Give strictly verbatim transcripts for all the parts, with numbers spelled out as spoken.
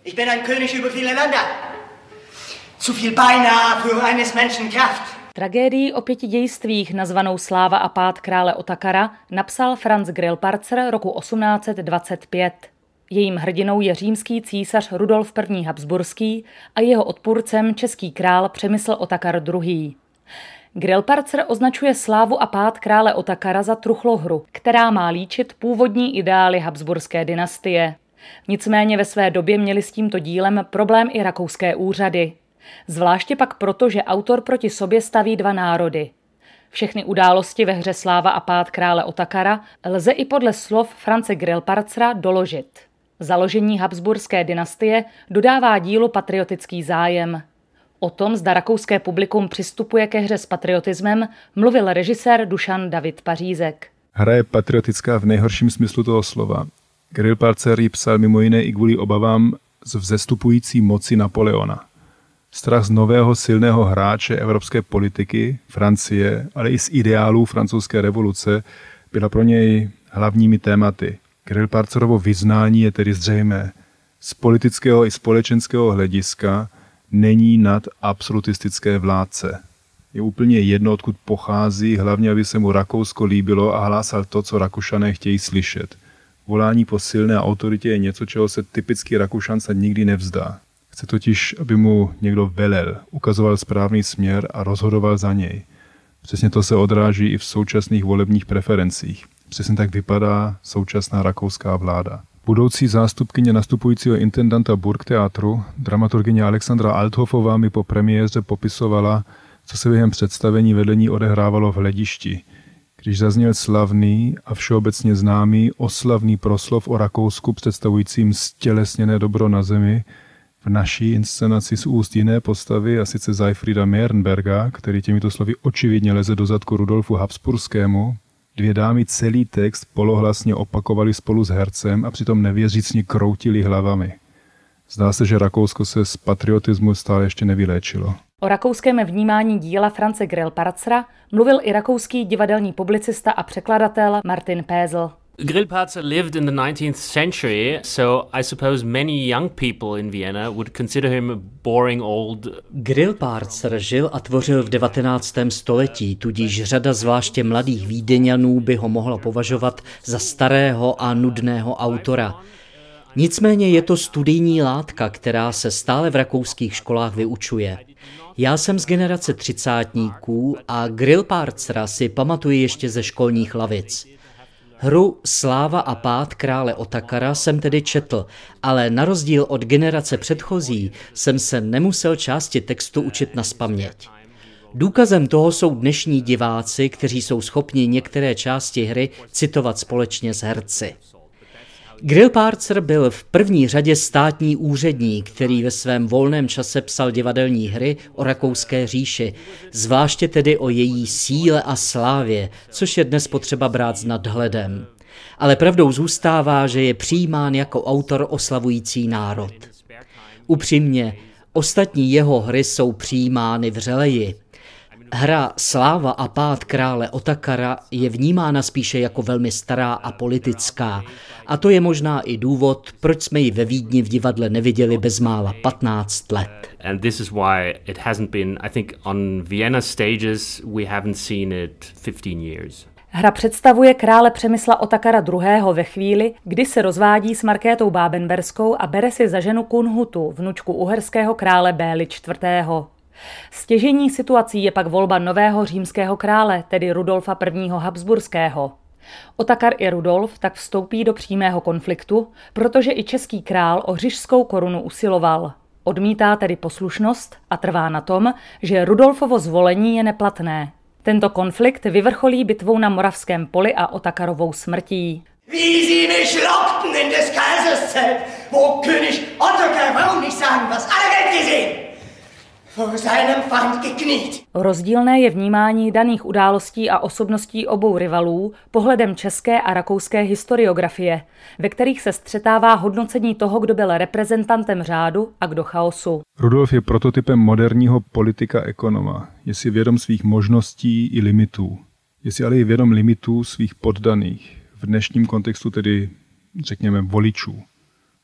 Ich bin ein König über viele Länder. Zu viel beinahe für eines Menschen Kraft. Tragédii o pěti dějstvích nazvanou Sláva a pád krále Otakara napsal Franz Grillparzer roku osmnáct set dvacet pět. Jejím hrdinou je římský císař Rudolf I. Habsburský a jeho odpůrcem český král Přemysl Otakar druhý. Grillparzer označuje slávu a pád krále Otakara za truchlohru, která má líčit původní ideály habsburské dynastie. Nicméně ve své době měli s tímto dílem problém i rakouské úřady. Zvláště pak proto, že autor proti sobě staví dva národy. Všechny události ve hře Sláva a pád krále Otakara lze i podle slov Franze Grillparzera doložit. Založení habsburské dynastie dodává dílu patriotický zájem. O tom, zda rakouské publikum přistupuje ke hře s patriotismem, mluvil režisér Dušan David Pařízek. Hra je patriotická v nejhorším smyslu toho slova. Grillparzer ji psal mimo jiné i kvůli obavám z vzestupující moci Napoleona. Strach z nového silného hráče evropské politiky, Francie, ale i z ideálů francouzské revoluce byla pro něj hlavními tématy. Grillparzerovo vyznání je tedy zřejmé. Z politického i společenského hlediska není nad absolutistické vládce. Je úplně jedno, odkud pochází, hlavně aby se mu Rakousko líbilo a hlásal to, co Rakušané chtějí slyšet. Volání po silné autoritě je něco, čeho se typický Rakušan se nikdy nevzdá. Chce totiž, aby mu někdo velel, ukazoval správný směr a rozhodoval za něj. Přesně to se odráží i v současných volebních preferencích. Přesně tak vypadá současná rakouská vláda. Budoucí zástupkyně nastupujícího intendanta Burgtheatru, dramaturgyně Alexandra Althofová, mi po premiéře popisovala, co se během představení vedení odehrávalo v hledišti, když zazněl slavný a všeobecně známý oslavný proslov o Rakousku představujícím stělesněné dobro na zemi, v naší inscenaci z úst jiné postavy, a sice Seifrieda Mehrenberga, který těmito slovy očividně leze do zadku Rudolfu Habsburskému, dvě dámy celý text polohlasně opakovali spolu s hercem a přitom nevěřícně kroutili hlavami. Zdá se, že Rakousko se z patriotismu stále ještě nevyléčilo. O rakouském vnímání díla Franze Grillparzera mluvil i rakouský divadelní publicista a překladatel Martin Pézl. Grillparzer lived in the nineteenth century, so I suppose many young people in Vienna would consider him boring old. Grillparzer žil a tvořil v devatenáctém století, tudíž řada zvláště mladých Vídeňanů by ho mohla považovat za starého a nudného autora. Nicméně je to studijní látka, která se stále v rakouských školách vyučuje. Já jsem z generace třicátníků a Grillparzera si pamatuji ještě ze školních lavic. Hru Sláva a pád krále Otakara jsem tedy četl, ale na rozdíl od generace předchozí jsem se nemusel části textu učit nazpaměť. Důkazem toho jsou dnešní diváci, kteří jsou schopni některé části hry citovat společně s herci. Grillparzer byl v první řadě státní úředník, který ve svém volném čase psal divadelní hry o rakouské říši, zvláště tedy o její síle a slávě, což je dnes potřeba brát s nadhledem. Ale pravdou zůstává, že je přijímán jako autor oslavující národ. Upřímně, ostatní jeho hry jsou přijímány vřeleji. Hra Sláva a pád krále Otakara je vnímána spíše jako velmi stará a politická. A to je možná i důvod, proč jsme ji ve Vídni v divadle neviděli bezmála patnáct let. And this is why it hasn't been, I think, on Vienna stages we haven't seen it fifteen years. Hra představuje krále Přemysla Otakara druhého. ve chvíli, kdy se rozvádí s Markétou Bábenberskou a bere si za ženu Kunhutu, vnučku uherského krále Béli čtvrtého. Stěžejní situací je pak volba nového římského krále, tedy Rudolfa I. Habsburského. Otakar i Rudolf tak vstoupí do přímého konfliktu, protože i český král o říšskou korunu usiloval. Odmítá tedy poslušnost a trvá na tom, že Rudolfovo zvolení je neplatné. Tento konflikt vyvrcholí bitvou na Moravském poli a Otakarovou smrtí. Wie sie mich lockten in des Kaisers Zelt, wo König Ottokar, warum nicht sagen, was alle Welt gesehen? Rozdílné je vnímání daných událostí a osobností obou rivalů pohledem české a rakouské historiografie, ve kterých se střetává hodnocení toho, kdo byl reprezentantem řádu a kdo chaosu. Rudolf je prototypem moderního politika ekonoma. Je si vědom svých možností i limitů. Je si ale i vědom limitů svých poddaných. V dnešním kontextu tedy, řekněme, voličů.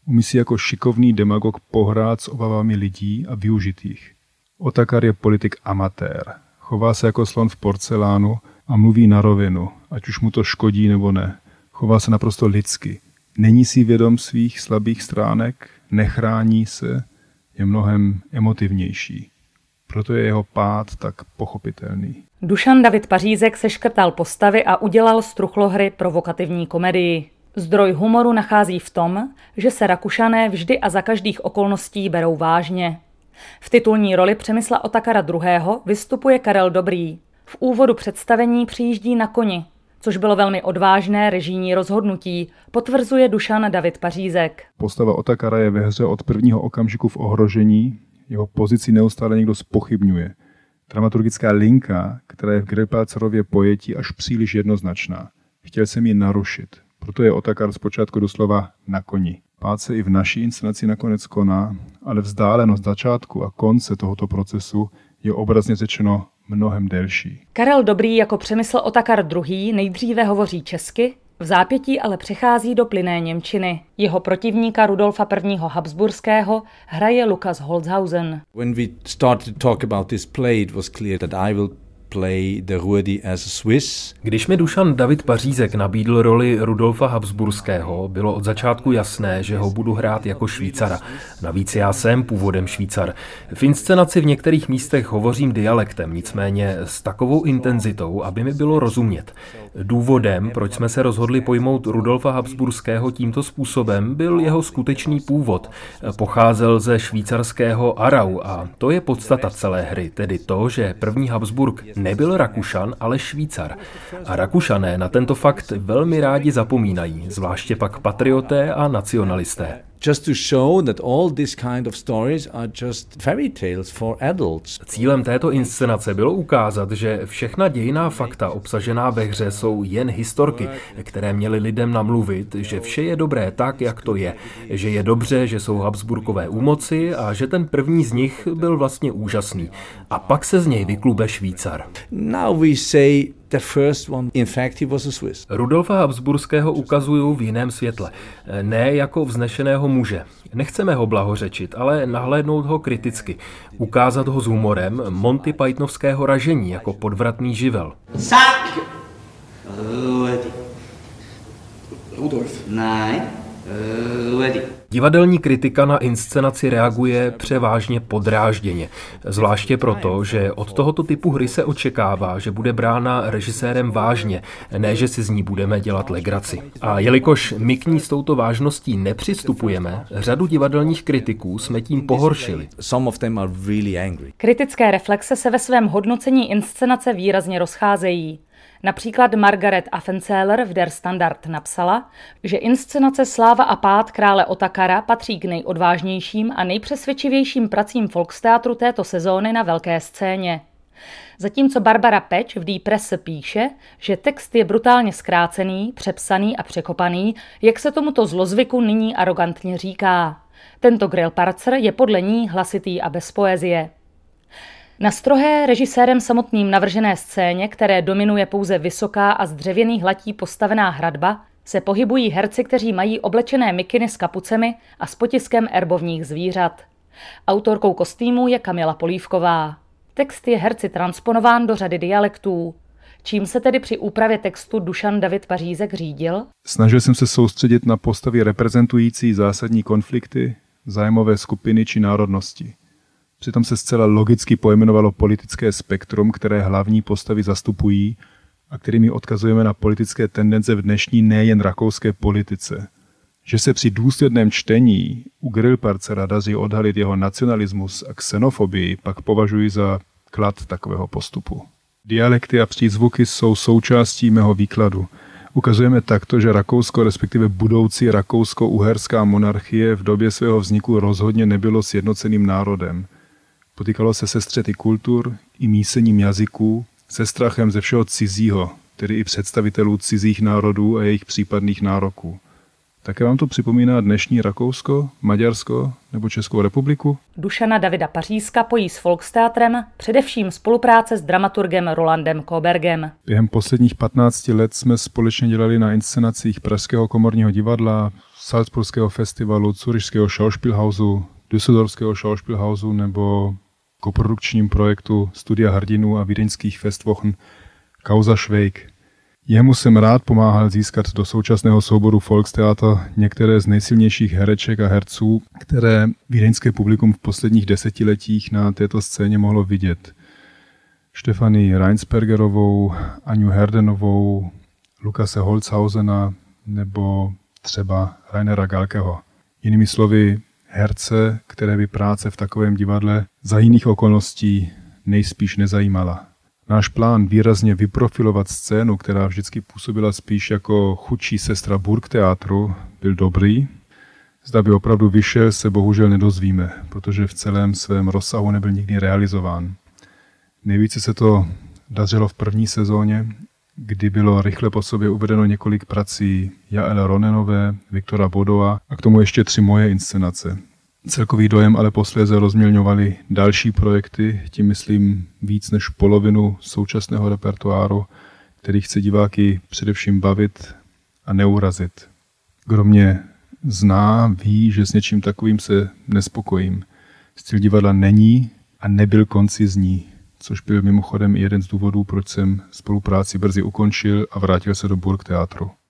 Umí si jako šikovný demagog pohrát s obavami lidí a využít jich. Otakar je politik amatér. Chová se jako slon v porcelánu a mluví na rovinu, ať už mu to škodí nebo ne. Chová se naprosto lidsky. Není si vědom svých slabých stránek, nechrání se, je mnohem emotivnější. Proto je jeho pád tak pochopitelný. Dušan David Pařízek seškrtal postavy a udělal z truchlohry provokativní komedii. Zdroj humoru nachází v tom, že se Rakušané vždy a za každých okolností berou vážně. V titulní roli Přemysla Otakara druhého. vystupuje Karel Dobrý. V úvodu představení přijíždí na koni, což bylo velmi odvážné režijní rozhodnutí, potvrzuje Dušan David Pařízek. Postava Otakara je ve hře od prvního okamžiku v ohrožení, jeho pozici neustále někdo zpochybňuje. Dramaturgická linka, která je v Grillparzerově pojetí až příliš jednoznačná. Chtěl jsem ji narušit, proto je Otakar zpočátku doslova na koni. Pád se i v naší inscenaci nakonec koná, ale vzdálenost začátku a konce tohoto procesu je obrazně řečeno mnohem delší. Karel Dobrý jako Přemysl Otakar druhý. nejdříve hovoří česky, v zápětí ale přechází do plynné němčiny. Jeho protivníka Rudolfa prvního. Habsburského hraje Lukas Holzhausen. When we started to talk about this play, it was clear that I will play the Ruedi as a Swiss. Když mi Dušan David Pařízek nabídl roli Rudolfa Habsburského, bylo od začátku jasné, že ho budu hrát jako Švýcara. Navíc já jsem původem Švýcar. V inscenaci v některých místech hovořím dialektem, nicméně s takovou intenzitou, aby mi bylo rozumět. Důvodem, proč jsme se rozhodli pojmout Rudolfa Habsburského tímto způsobem, byl jeho skutečný původ. Pocházel ze švýcarského Arau a to je podstata celé hry, tedy to, že první Habsburg nebyl Rakušan, ale Švýcar. A Rakušané na tento fakt velmi rádi zapomínají, zvláště pak patrioté a nacionalisté. Just to show that all this kind of stories are just fairy tales for adults. Cílem této inscenace bylo ukázat, že všechna dějinná fakta obsažená ve hře jsou jen historky, které měly lidem namluvit, že vše je dobré tak, jak to je, že je dobře, že jsou Habsburkové u moci a že ten první z nich byl vlastně úžasný. A pak se z něj vyklube Švýcar. Now we say the first one, in fact, he was a Swiss. Rudolfa Habsburského ukazuju v jiném světle. Ne jako vznešeného muže. Nechceme ho blahořečit, ale nahlédnout ho kriticky. Ukázat ho s humorem Monty Pythonovského ražení jako podvratný živel. Sag! Ruedi. Rudolf. Nein. Ruedi. Divadelní kritika na inscenaci reaguje převážně podrážděně. Zvláště proto, že od tohoto typu hry se očekává, že bude brána režisérem vážně, ne že si z ní budeme dělat legraci. A jelikož my k ní s touto vážností nepřistupujeme, řadu divadelních kritiků jsme tím pohoršili. Some of them are really angry. Kritické reflexe se ve svém hodnocení inscenace výrazně rozcházejí. Například Margaret Affenzeller v Der Standard napsala, že inscenace Sláva a pád krále Otakara patří k nejodvážnějším a nejpřesvědčivějším pracím Volksteatru této sezóny na velké scéně. Zatímco Barbara Peč v Die Presse píše, že text je brutálně zkrácený, přepsaný a překopaný, jak se tomuto zlozvyku nyní arrogantně říká. Tento Grillparzer je podle ní hlasitý a bez poezie. Na strohé režisérem samotným navržené scéně, které dominuje pouze vysoká a z dřevěných hlatí postavená hradba, se pohybují herci, kteří mají oblečené mikiny s kapucemi a s potiskem erbovních zvířat. Autorkou kostýmů je Kamila Polívková. Text je herci transponován do řady dialektů. Čím se tedy při úpravě textu Dušan David Pařízek řídil? Snažil jsem se soustředit na postavy reprezentující zásadní konflikty, zájmové skupiny či národnosti. Přitom se zcela logicky pojmenovalo politické spektrum, které hlavní postavy zastupují a kterými odkazujeme na politické tendence v dnešní nejen rakouské politice. Že se při důsledném čtení u Grillparzera daří odhalit jeho nacionalismus a xenofobii, pak považuji za klad takového postupu. Dialekty a přízvuky jsou součástí mého výkladu. Ukazujeme takto, že Rakousko, respektive budoucí rakousko-uherská monarchie v době svého vzniku rozhodně nebylo sjednoceným národem. Potýkalo se se střety kultur i mísením jazyků, se strachem ze všeho cizího, tedy i představitelů cizích národů a jejich případných nároků. Také vám to připomíná dnešní Rakousko, Maďarsko nebo Českou republiku? Dušana Davida Pařízka pojí s Volksteatrem především spolupráce s dramaturgem Rolandem Kobergem. Během posledních patnácti let jsme společně dělali na inscenacích Pražského komorního divadla, Salzburského festivalu, Zurichského Schauspielhausu, Düsseldorfského Schauspielhausu nebo koprodukčním projektu Studia hrdinů a vídeňských festwochen Causa Schweig. Jemu jsem rád pomáhal získat do současného souboru Volkstheater některé z nejsilnějších hereček a herců, které vídeňské publikum v posledních desetiletích na této scéně mohlo vidět. Stefanie Reinspergerovou, Anju Herdenovou, Lukase Holzhausena nebo třeba Rainera Galkeho. Jinými slovy, herce, které by práce v takovém divadle za jiných okolností nejspíš nezajímala. Náš plán výrazně vyprofilovat scénu, která vždycky působila spíš jako chudší sestra Burgtheatru, byl dobrý. Zda by opravdu vyšel, se bohužel nedozvíme, protože v celém svém rozsahu nebyl nikdy realizován. Nejvíce se to dařilo v první sezóně, kdy bylo rychle po sobě uvedeno několik prací Jael Ronenové, Viktora Bodoa a k tomu ještě tři moje inscenace. Celkový dojem ale posléze rozmělňovaly další projekty, tím myslím víc než polovinu současného repertoáru, který chce diváky především bavit a neurazit. Kdo mě zná, ví, že s něčím takovým se nespokojím. Styl divadla není a nebyl koncizní, což byl mimochodem jeden z důvodů, proč jsem spolupráci brzy ukončil a vrátil se do Burgtheatru.